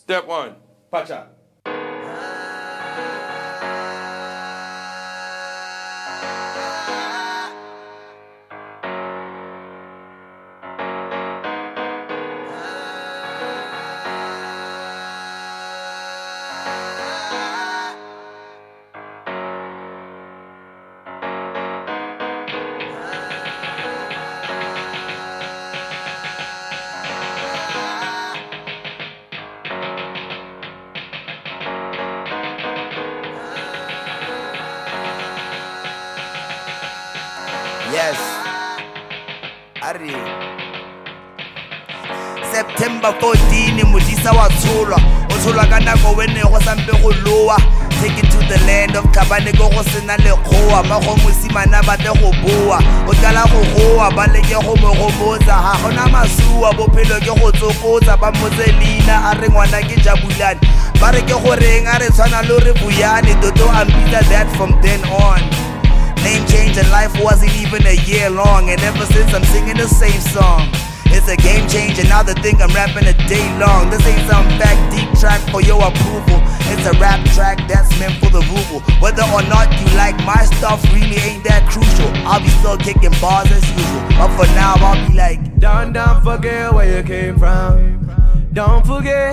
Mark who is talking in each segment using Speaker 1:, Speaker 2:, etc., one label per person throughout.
Speaker 1: Step one, Pacha.
Speaker 2: Yes. Ari. September 14 Modisa wa tsholwa o tsholwa ka nako wene go sampe go loa. Take it to the land of Kabane go go sena lekgoa ba go mosimana ba tle go boa o tla go goa ba le ke go mo go motsa ha gona masua bophelo ke go tsokotsa ba motselina a re ngwana ke Jabulani ba re ke go reng a re tshwana lo re Buyane Dodo ambita that from then on. Name change and life wasn't even a year long, and ever since I'm singing the same song. It's a game changer, now they think I'm rapping a day long. This ain't some back deep track for your approval. It's a rap track that's meant for the ruble. Whether or not you like my stuff really ain't that crucial. I'll be still kicking bars as usual, but for now I'll be like,
Speaker 3: don't forget where you came from. Don't forget.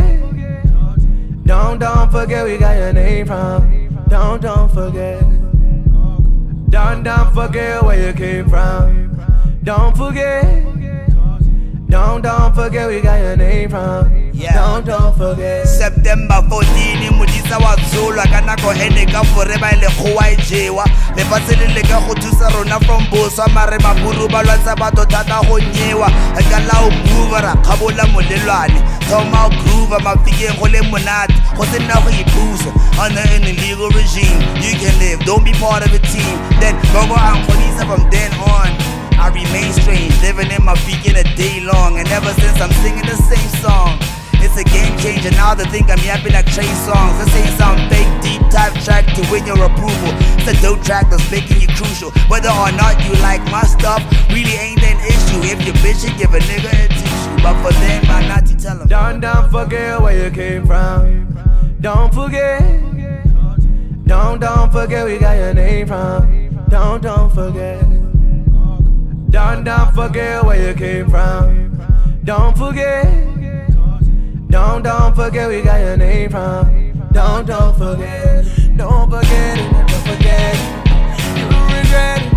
Speaker 3: Don't forget we got your name from. Don't forget. Don't forget where you came from. Don't forget. Don't forget we got your name from.
Speaker 2: Yeah.
Speaker 3: Don't forget.
Speaker 2: September 14 Modisa wa tsholwa ka nako ene ka forever le khoa e jewa le fatsele le ka go thusa rona from boswa mare maburu ba lwatsa batho thata go nyewa ka la o move ra khabola molelwane thoma groove mafikeng go le monate go sena go ipusa under an illegal regime. You can live, don't be part of a team. Then go and Modisa from then on. I remain strange, living in my beacon a day long, and ever since I'm singing the same song. It's a game changer, now they think I'm yapping like Trey songs. This ain't some fake deep type track to win your approval. It's a dope track that's making you crucial. Whether or not you like my stuff really ain't an issue. If you bitch it, give a nigga a tissue. But for them, my naughty tell them,
Speaker 3: don't forget where you came from. Don't forget. Don't forget we got your name from. Don't forget. Don't forget where you came from. Don't forget. Don't forget we got your name from. Don't forget. Don't forget it. Don't forget it. You regret it.